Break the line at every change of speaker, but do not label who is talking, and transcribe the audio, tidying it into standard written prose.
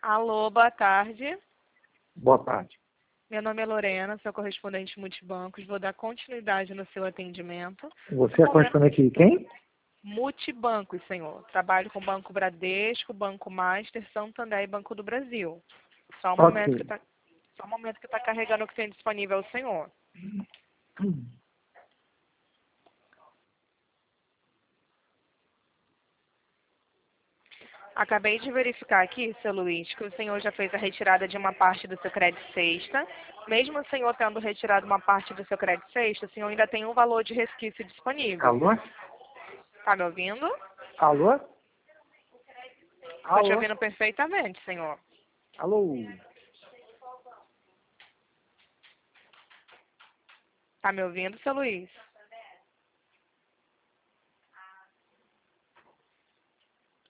Alô, boa tarde.
Boa tarde.
Meu nome é Lorena, sou correspondente Multibancos. Vou dar continuidade no seu atendimento.
Você é correspondente de quem?
Multibancos, senhor. Trabalho com Banco Bradesco, Banco Master, Santander e Banco do Brasil. Só um momento que tá carregando o que tem disponível ao senhor. Acabei de verificar aqui, seu Luiz, que o senhor já fez a retirada de uma parte do seu crédito sexta. Mesmo o senhor tendo retirado uma parte do seu crédito sexta, o senhor ainda tem um valor de resquício disponível.
Alô?
Tá me ouvindo?
Alô?
Estou te ouvindo perfeitamente, senhor.
Alô?
Tá me ouvindo, seu Luiz?